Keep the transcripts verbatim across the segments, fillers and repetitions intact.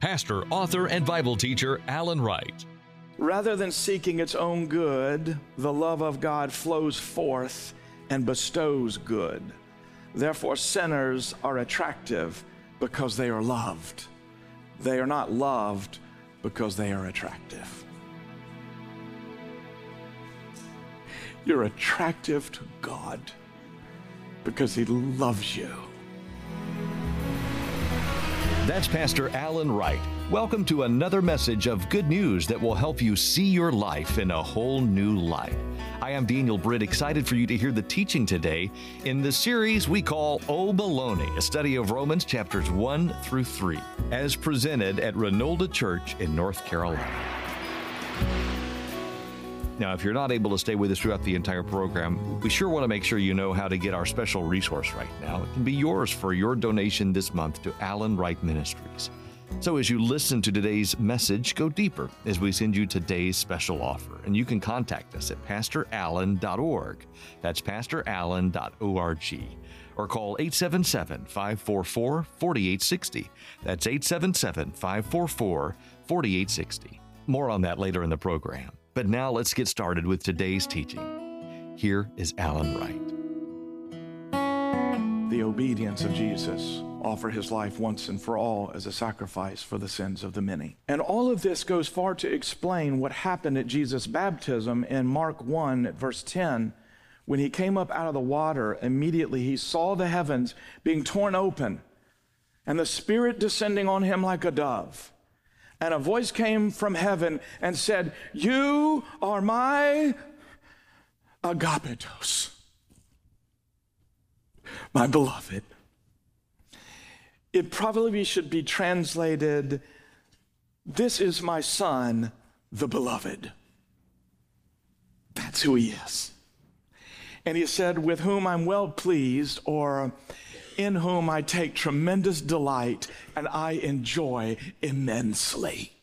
pastor, author, and Bible teacher Alan Wright. Rather than seeking its own good, the love of God flows forth and bestows good. Therefore, sinners are attractive because they are loved. They are not loved because they are attractive. You're attractive to God because He loves you. That's Pastor Alan Wright. Welcome to another message of good news that will help you see your life in a whole new light. I am Daniel Britt, excited for you to hear the teaching today in the series we call Oh Baloney, a study of Romans chapters one through three, as presented at Renolda Church in North Carolina. Now, if you're not able to stay with us throughout the entire program, we sure want to make sure you know how to get our special resource right now. It can be yours for your donation this month to Alan Wright Ministries. So as you listen to today's message, go deeper as we send you today's special offer. And you can contact us at pastor allen dot org. That's pastor allen dot org. Or call eight seven seven, five four four, four eight six zero. That's eight seven seven, five four four, four eight six zero. More on that later in the program. But now let's get started with today's teaching. Here is Alan Wright. The obedience of Jesus, offer His life once and for all as a sacrifice for the sins of the many. And all of this goes far to explain what happened at Jesus' baptism in Mark one at verse ten. When He came up out of the water, immediately He saw the heavens being torn open and the Spirit descending on Him like a dove. And a voice came from heaven and said, "You are my agapetos, my beloved." It probably should be translated, "This is my Son, the beloved." That's who He is. And He said, "With whom I'm well pleased," or "in whom I take tremendous delight and I enjoy immensely."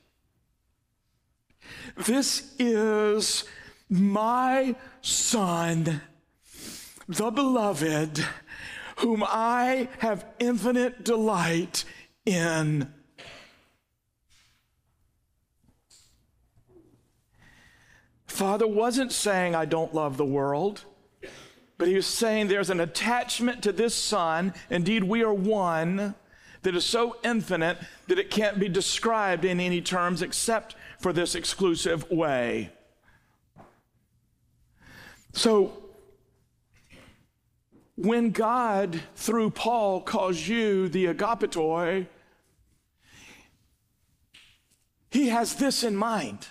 This is my Son, the beloved, whom I have infinite delight in. Father wasn't saying, "I don't love the world." But He was saying there's an attachment to this Son. Indeed, we are one that is so infinite that it can't be described in any terms except for this exclusive way. So, when God, through Paul, calls you the agapetoi, He has this in mind.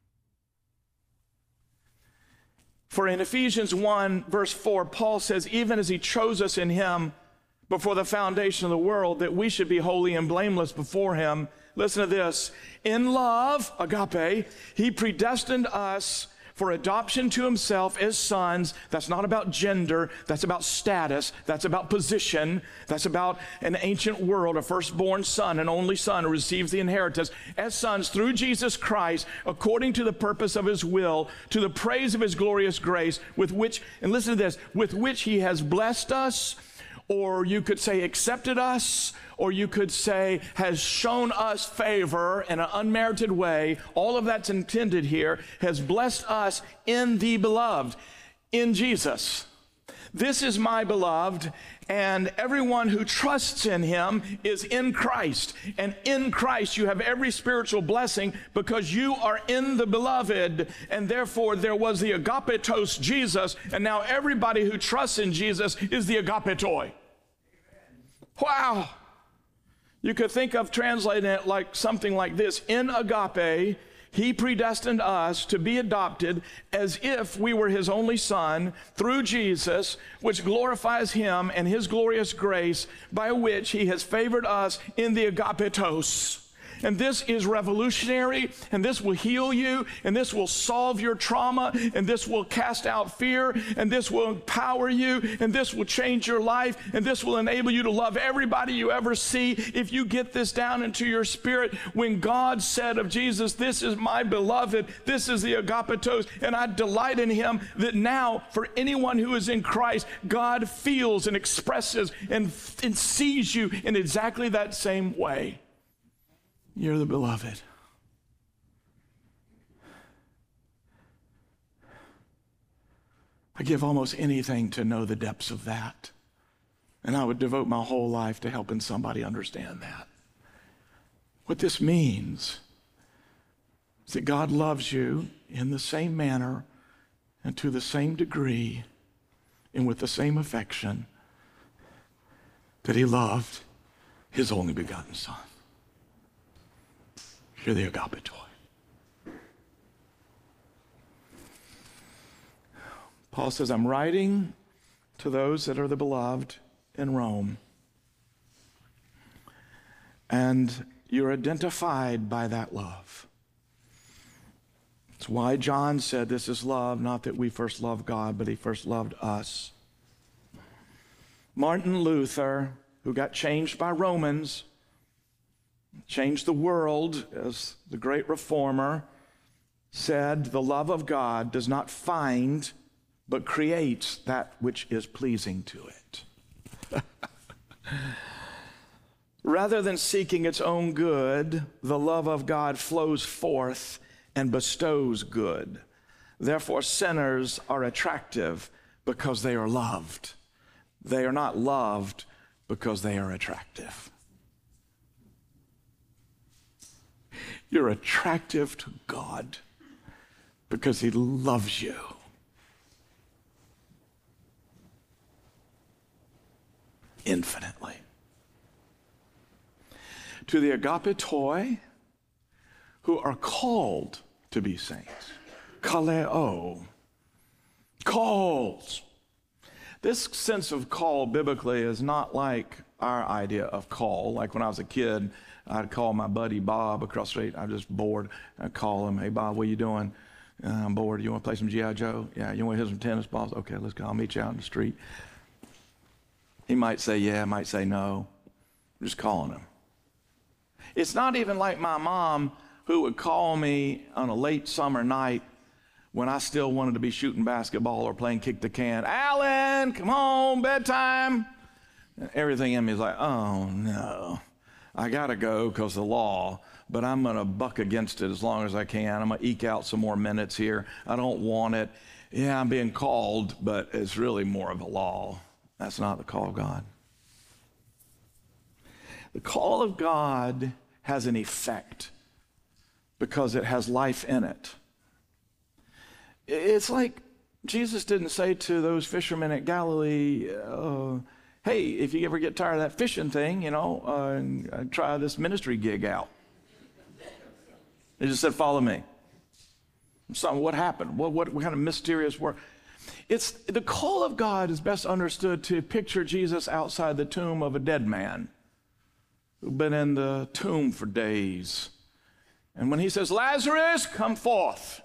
For in Ephesians one, verse four, Paul says, even as He chose us in Him before the foundation of the world, that we should be holy and blameless before Him. Listen to this. In love, agape, He predestined us for adoption to Himself as sons. That's not about gender. That's about status. That's about position. That's about an ancient world, a firstborn son, an only son who receives the inheritance. As sons through Jesus Christ, according to the purpose of His will, to the praise of His glorious grace, with which, and listen to this, with which He has blessed us, or you could say accepted us, or you could say has shown us favor in an unmerited way. All of that's intended here, has blessed us in the beloved, in Jesus. This is my beloved, and everyone who trusts in Him is in Christ. And in Christ you have every spiritual blessing because you are in the beloved. And therefore there was the agapetos Jesus, and now everybody who trusts in Jesus is the agapetoi. Wow. You could think of translating it like something like this. In agape, He predestined us to be adopted as if we were His only Son through Jesus, which glorifies Him and His glorious grace, by which He has favored us in the agapetos. And this is revolutionary, and this will heal you, and this will solve your trauma, and this will cast out fear, and this will empower you, and this will change your life, and this will enable you to love everybody you ever see if you get this down into your spirit. When God said of Jesus, "This is my beloved, this is the agapetos, and I delight in Him," that now for anyone who is in Christ, God feels and expresses and, and sees you in exactly that same way. You're the beloved. I give almost anything to know the depths of that. And I would devote my whole life to helping somebody understand that. What this means is that God loves you in the same manner and to the same degree and with the same affection that he loved his only begotten Son. You're the agapetoi. Paul says, I'm writing to those that are the beloved in Rome. And you're identified by that love. It's why John said this is love, not that we first loved God, but he first loved us. Martin Luther, who got changed by Romans, changed the world as the great reformer, said the love of God does not find but creates that which is pleasing to it. Rather than seeking its own good, the love of God flows forth and bestows good. Therefore, sinners are attractive because they are loved. They are not loved because they are attractive. You're attractive to God because he loves you. Infinitely. To the agapetoi, who are called to be saints. Kaleo. Calls. This sense of call biblically is not like our idea of call. Like when I was a kid, I'd call my buddy Bob across the street. I'm just bored. I'd call him, hey Bob, what are you doing? Uh, I'm bored. You want to play some G I. Joe? Yeah, you want to hit some tennis balls? Okay, let's go. I'll meet you out in the street. He might say yeah, might say no. I'm just calling him. It's not even like my mom who would call me on a late summer night when I still wanted to be shooting basketball or playing kick the can. Alan, come home, bedtime. And everything in me is like, oh no, I gotta go because of the law, but I'm gonna buck against it as long as I can. I'm gonna eke out some more minutes here. I don't want it. Yeah, I'm being called, but it's really more of a law. That's not the call of God. The call of God has an effect because it has life in it. It's like Jesus didn't say to those fishermen at Galilee, uh, hey, if you ever get tired of that fishing thing, you know, uh, try this ministry gig out. He just said, follow me. So what happened? What, what, what kind of mysterious work? It's the call of God is best understood to picture Jesus outside the tomb of a dead man who'd been in the tomb for days. And when he says, Lazarus, come forth,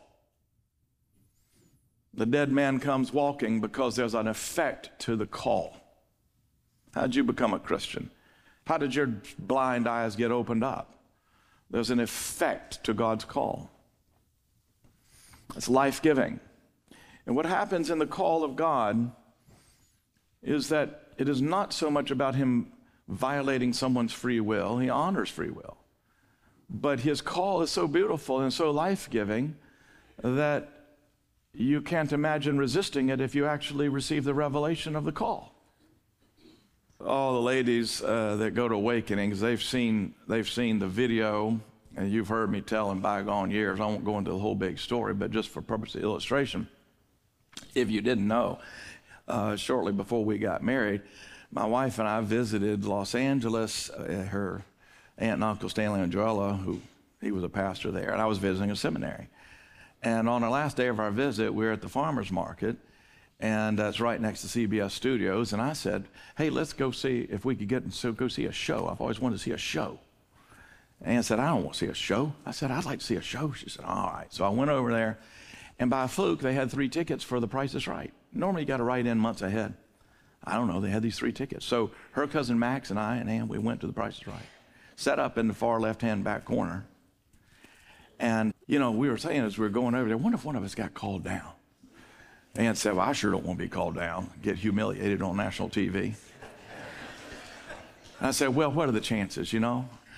the dead man comes walking because there's an effect to the call. How did you become a Christian? How did your blind eyes get opened up? There's an effect to God's call. It's life-giving. And what happens in the call of God is that it is not so much about him violating someone's free will. He honors free will. But his call is so beautiful and so life-giving that you can't imagine resisting it if you actually receive the revelation of the call. All the ladies uh, that go to Awakenings, they've seen, they've seen the video, and you've heard me tell in bygone years. I won't go into the whole big story, but just for purpose of illustration, if you didn't know, uh, shortly before we got married, my wife and I visited Los Angeles. Uh, her aunt and uncle, Stanley and Joella, who he was a pastor there, and I was visiting a seminary. And on the last day of our visit, we were at the farmer's market, and that's right next to C B S Studios. And I said, hey, let's go see if we could get so go see a show. I've always wanted to see a show. Ann said, I don't want to see a show. I said, I'd like to see a show. She said, all right. So I went over there, and by a fluke, they had three tickets for The Price is Right. Normally, you got to write in months ahead. I don't know. They had these three tickets. So her cousin Max and I and Ann, we went to The Price is Right. Set up in the far left-hand back corner. And, you know, we were saying as we were going over there, I wonder if one of us got called down. Ann said, well, I sure don't want to be called down, get humiliated on national T V. I said, well, what are the chances, you know?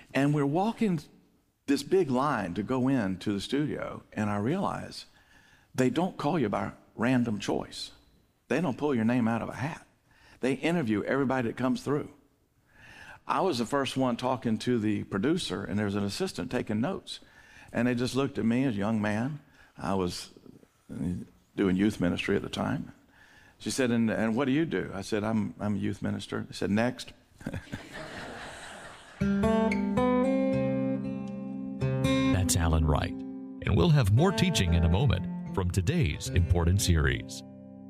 And we're walking this big line to go into the studio, and I realize they don't call you by random choice. They don't pull your name out of a hat. They interview everybody that comes through. I was the first one talking to the producer, and there's an assistant taking notes. And they just looked at me as a young man. I was doing youth ministry at the time. She said, and, and what do you do? I said, I'm, I'm a youth minister. They said, next. That's Alan Wright. And we'll have more teaching in a moment from today's important series.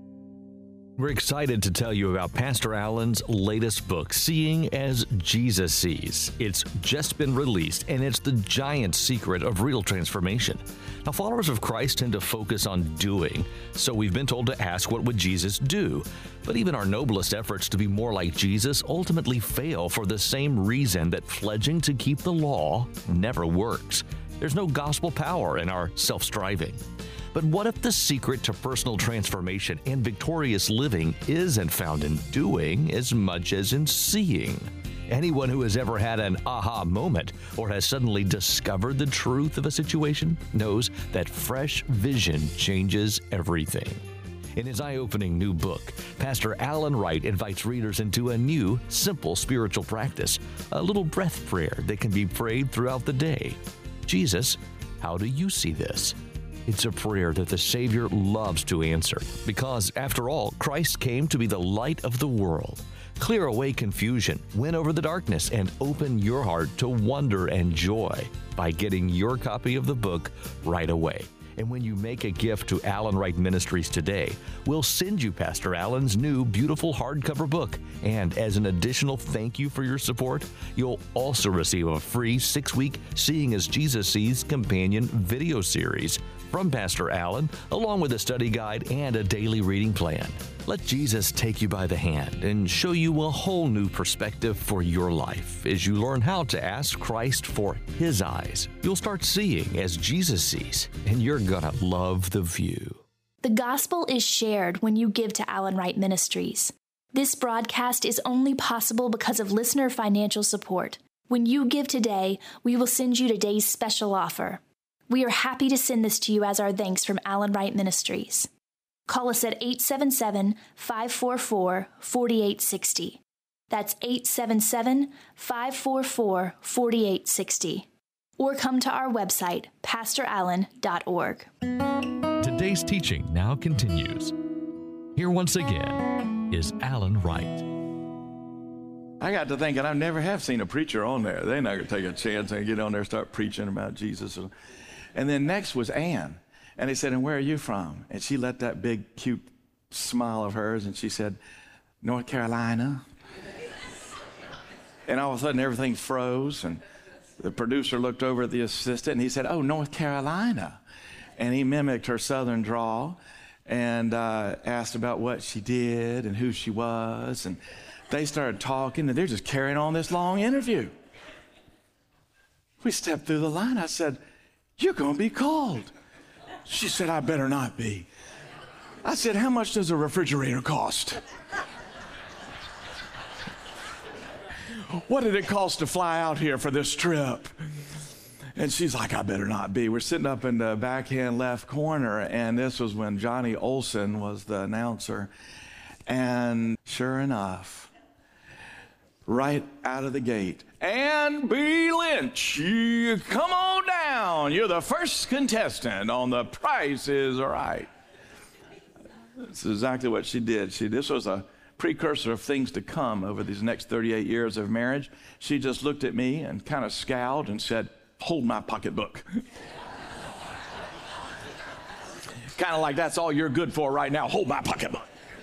We're excited to tell you about Pastor Alan's latest book, Seeing as Jesus Sees. It's just been released, and it's the giant secret of real transformation. Now, followers of Christ tend to focus on doing, so we've been told to ask, what would Jesus do? But even our noblest efforts to be more like Jesus ultimately fail for the same reason that pledging to keep the law never works. There's no gospel power in our self-striving. But what if the secret to personal transformation and victorious living isn't found in doing as much as in seeing? Anyone who has ever had an aha moment or has suddenly discovered the truth of a situation knows that fresh vision changes everything. In his eye-opening new book, Pastor Alan Wright invites readers into a new, simple spiritual practice, a little breath prayer that can be prayed throughout the day. Jesus, how do you see this? It's a prayer that the Savior loves to answer because, after all, Christ came to be the light of the world. Clear away confusion, win over the darkness, and open your heart to wonder and joy by getting your copy of the book right away. And when you make a gift to Alan Wright Ministries today, we'll send you Pastor Alan's new beautiful hardcover book. And as an additional thank you for your support, you'll also receive a free six-week Seeing as Jesus Sees companion video series from Pastor Alan, along with a study guide and a daily reading plan. Let Jesus take you by the hand and show you a whole new perspective for your life as you learn how to ask Christ for His eyes. You'll start seeing as Jesus sees, and you're gonna love the view. The gospel is shared when you give to Alan Wright Ministries. This broadcast is only possible because of listener financial support. When you give today, we will send you today's special offer. We are happy to send this to you as our thanks from Alan Wright Ministries. Call us at eight seven seven, five four four, four eight six zero. That's eight seven seven, five four four, four eight six zero. Or come to our website, pastor allen dot org. Today's teaching now continues. Here once again is Alan Wright. I got to thinking, I never have seen a preacher on there. They're not going to take a chance and get on there and start preaching about Jesus. And then next was Ann. And they said, and where are you from? And she let that big, cute smile of hers, and she said, North Carolina. And all of a sudden, everything froze, and the producer looked over at the assistant, and he said, oh, North Carolina. And he mimicked her southern drawl and uh, asked about what she did and who she was. And they started talking, and they're just carrying on this long interview. We stepped through the line. I said, you're going to be called. She said, I better not be. I said, how much does a refrigerator cost? What did it cost to fly out here for this trip? And she's like, I better not be. We're sitting up in the backhand left corner, and this was when Johnny Olson was the announcer. And sure enough, right out of the gate, Ann B. Lynch, you come on down. You're the first contestant on The Price is Right. That's exactly what she did. She, this was a precursor of things to come over these next thirty-eight years of marriage. She just looked at me and kind of scowled and said, hold my pocketbook. Kind of like, that's all you're good for right now. Hold my pocketbook.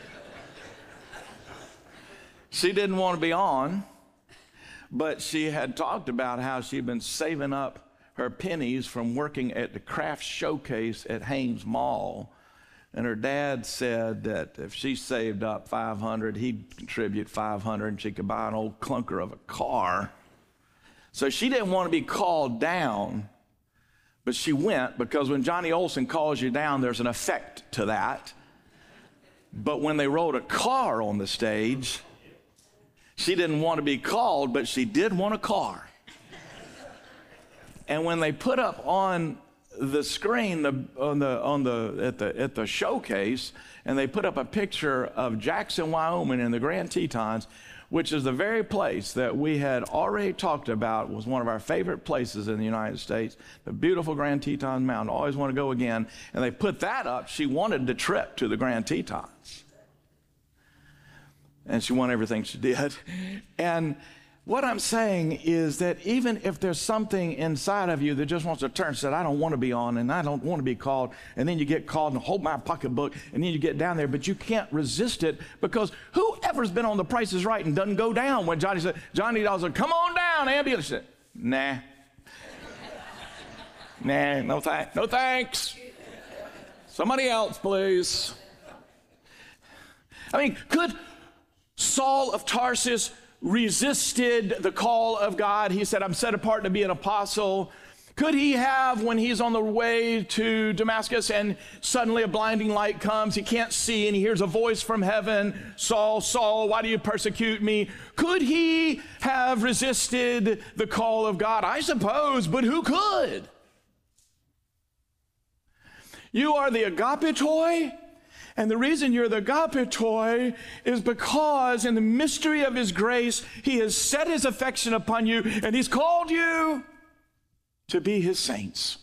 She didn't want to be on, but she had talked about how she'd been saving up her pennies from working at the craft showcase at Hames Mall. And her dad said that if she saved up five hundred dollars, he'd contribute five hundred dollars, and she could buy an old clunker of a car. So she didn't want to be called down, but she went, because when Johnny Olson calls you down, there's an effect to that. But when they rode a car on the stage, she didn't want to be called, but she did want a car. And when they put up on the screen, the, on the on the at the at the showcase, and they put up a picture of Jackson, Wyoming, in the Grand Tetons, which is the very place that we had already talked about was one of our favorite places in the United States, the beautiful Grand Teton Mountain. Always want to go again. And they put that up. She wanted the trip to the Grand Tetons. And she won everything she did. And what I'm saying is that even if there's something inside of you that just wants to turn and said, I don't want to be on and I don't want to be called, and then you get called and hold my pocketbook, and then you get down there, but you can't resist it, because whoever's been on The Price is Right and doesn't go down when Johnny said, Johnny Dollar said, come on down, ambulance. Said, nah. nah, no, th- no thanks. Somebody else, please. I mean, could Saul of Tarsus resisted the call of God? He said, I'm set apart to be an apostle. Could he have, when he's on the way to Damascus and suddenly a blinding light comes, he can't see, and he hears a voice from heaven, Saul, Saul, why do you persecute me? Could he have resisted the call of God? I suppose, but who could? You are the agapetoi. And the reason you're the agapetoi is because in the mystery of his grace, he has set his affection upon you, and he's called you to be his saints,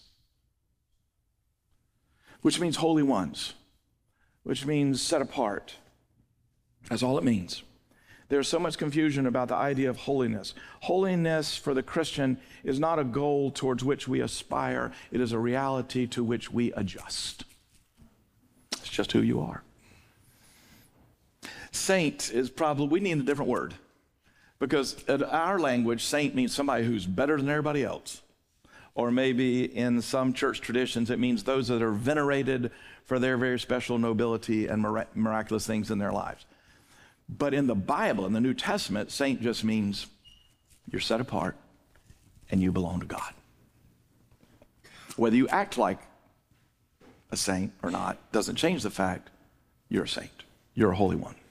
which means holy ones, which means set apart. That's all it means. There's so much confusion about the idea of holiness. Holiness for the Christian is not a goal towards which we aspire. It is a reality to which we adjust. It's just who you are. Saint is probably, we need a different word, because in our language, saint means somebody who's better than everybody else. Or maybe in some church traditions, it means those that are venerated for their very special nobility and mirac- miraculous things in their lives. But in the Bible, in the New Testament, saint just means you're set apart and you belong to God. Whether you act like a saint or not doesn't change the fact you're a saint. You're a holy one.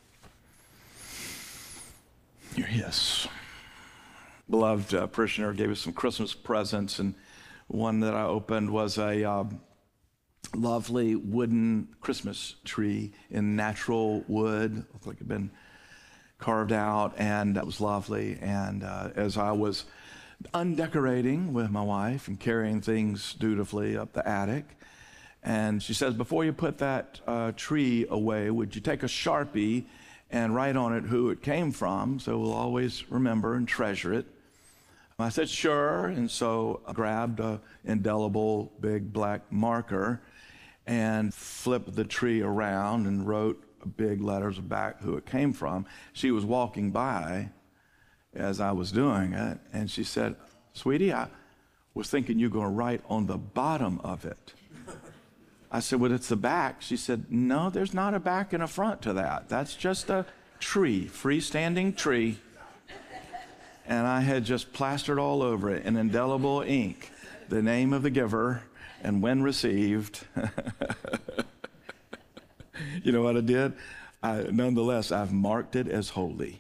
You're his. Beloved uh, parishioner gave us some Christmas presents, and one that I opened was a um, lovely wooden Christmas tree in natural wood. Looked like it had been carved out, and that was lovely. And uh, as I was undecorating with my wife and carrying things dutifully up the attic, and she says, before you put that uh, tree away, would you take a Sharpie and write on it who it came from, so we'll always remember and treasure it? I said, sure. And so I grabbed an indelible big black marker and flipped the tree around and wrote big letters back who it came from. She was walking by as I was doing it, and she said, sweetie, I was thinking you were going to write on the bottom of it. I said, well, it's the back. She said, no, there's not a back and a front to that. That's just a tree, freestanding tree. And I had just plastered all over it in indelible ink the name of the giver and when received. You know what I did? I, nonetheless, I've marked it as holy.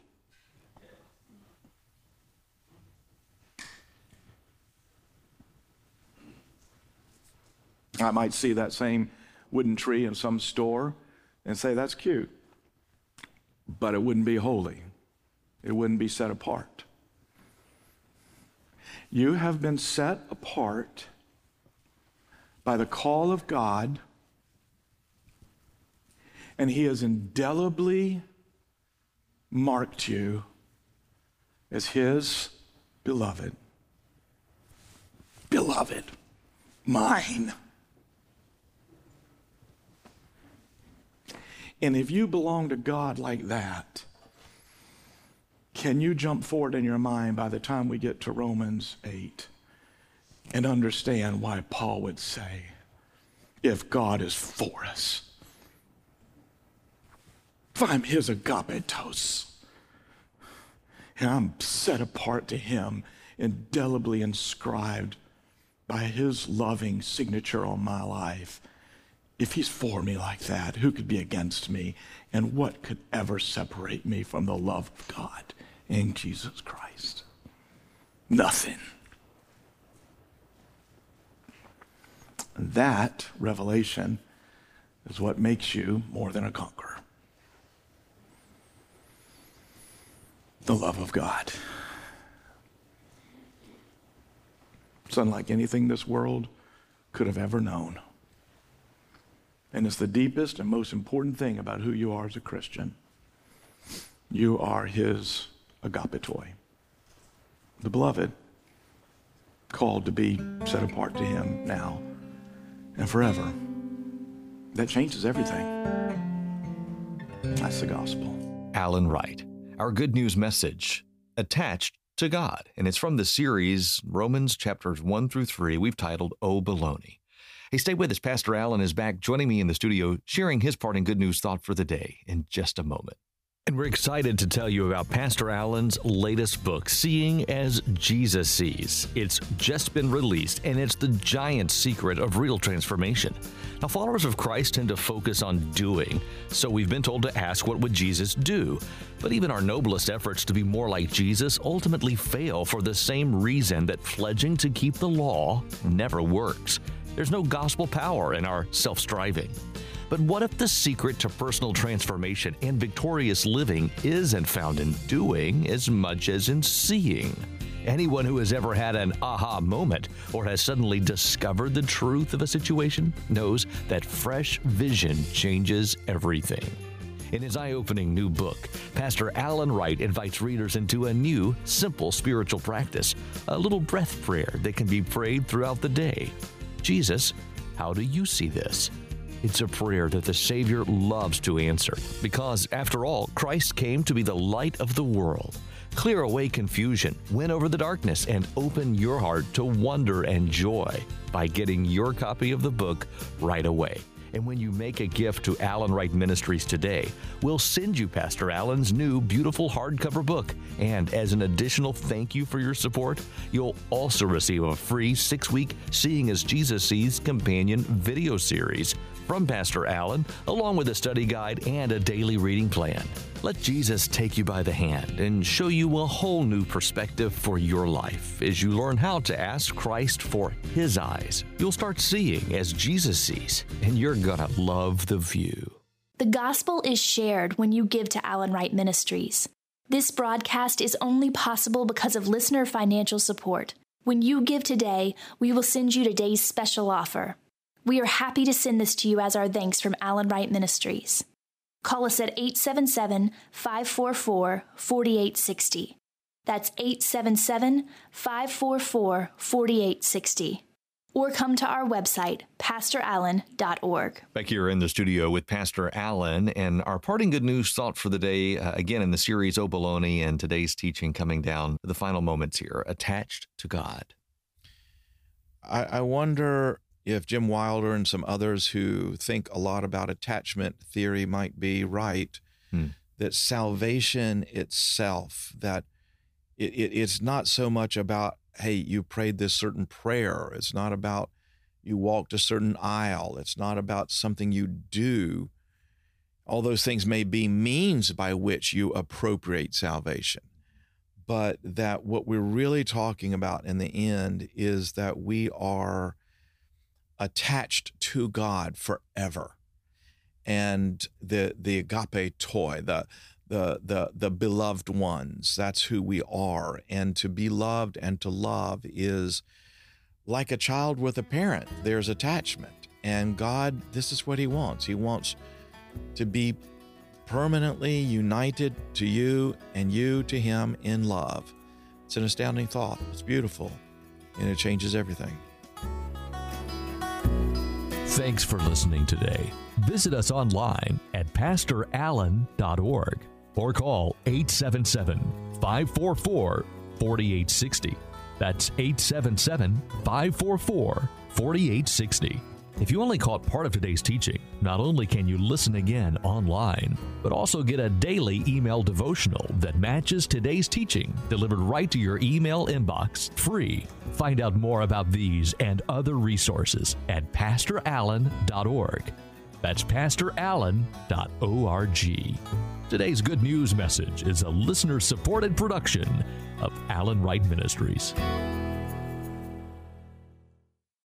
I might see that same wooden tree in some store and say, that's cute. But it wouldn't be holy. It wouldn't be set apart. You have been set apart by the call of God, and he has indelibly marked you as his beloved. Beloved, mine. And if you belong to God like that, can you jump forward in your mind by the time we get to Romans eight and understand why Paul would say, if God is for us, if I'm his agapetos, and I'm set apart to him, indelibly inscribed by his loving signature on my life, if he's for me like that, who could be against me? And what could ever separate me from the love of God in Jesus Christ? Nothing. And that revelation is what makes you more than a conqueror. The love of God. It's unlike anything this world could have ever known. And it's the deepest and most important thing about who you are as a Christian. You are his agapetoi, the beloved, called to be set apart to him now and forever. That changes everything. That's the gospel. Alan Wright, our good news message, attached to God. And it's from the series, Romans chapters one through three, we've titled, Oh Baloney. Hey, stay with us. Pastor Alan is back joining me in the studio, sharing his parting good news thought for the day in just a moment. And we're excited to tell you about Pastor Alan's latest book, Seeing as Jesus Sees. It's just been released, and it's the giant secret of real transformation. Now, followers of Christ tend to focus on doing, so we've been told to ask, what would Jesus do? But even our noblest efforts to be more like Jesus ultimately fail for the same reason that pledging to keep the law never works. There's no gospel power in our self-striving. But what if the secret to personal transformation and victorious living isn't found in doing as much as in seeing? Anyone who has ever had an aha moment or has suddenly discovered the truth of a situation knows that fresh vision changes everything. In his eye-opening new book, Pastor Alan Wright invites readers into a new, simple spiritual practice, a little breath prayer that can be prayed throughout the day. Jesus, how do you see this? It's a prayer that the Savior loves to answer because, after all, Christ came to be the light of the world. Clear away confusion, win over the darkness, and open your heart to wonder and joy by getting your copy of the book right away. And when you make a gift to Alan Wright Ministries today, we'll send you Pastor Alan's new beautiful hardcover book. And as an additional thank you for your support, you'll also receive a free six-week Seeing as Jesus Sees companion video series from Pastor Alan, along with a study guide and a daily reading plan. Let Jesus take you by the hand and show you a whole new perspective for your life as you learn how to ask Christ for his eyes. You'll start seeing as Jesus sees, and you're gonna love the view. The gospel is shared when you give to Alan Wright Ministries. This broadcast is only possible because of listener financial support. When you give today, we will send you today's special offer. We are happy to send this to you as our thanks from Alan Wright Ministries. Call us at eight seven seven, five four four, four eight six zero. That's eight seven seven, five four four, four eight six zero. Or come to our website, pastor allen dot org. Back here in the studio with Pastor Alan, and our parting good news thought for the day, uh, again in the series, Oh Baloney, and today's teaching coming down to the final moments here, attached to God. I, I wonder if Jim Wilder and some others who think a lot about attachment theory might be right, hmm. that salvation itself, that it, it, it's not so much about, hey, you prayed this certain prayer. It's not about you walked a certain aisle. It's not about something you do. All those things may be means by which you appropriate salvation. But that what we're really talking about in the end is that we are attached to God forever. And the the agape toi, the the the the beloved ones, that's who we are. And to be loved and to love is like a child with a parent. There's attachment. And God, this is what he wants. He wants to be permanently united to you and you to him in love. It's an astounding thought. It's beautiful. And it changes everything. Thanks for listening today. Visit us online at pastor allen dot org or call eight seven seven, five four four, four eight six zero. That's eight seven seven, five four four, four eight six zero. If you only caught part of today's teaching, not only can you listen again online, but also get a daily email devotional that matches today's teaching delivered right to your email inbox, free. Find out more about these and other resources at pastor allen dot org. That's pastor allen dot org. Today's good news message is a listener-supported production of Alan Wright Ministries.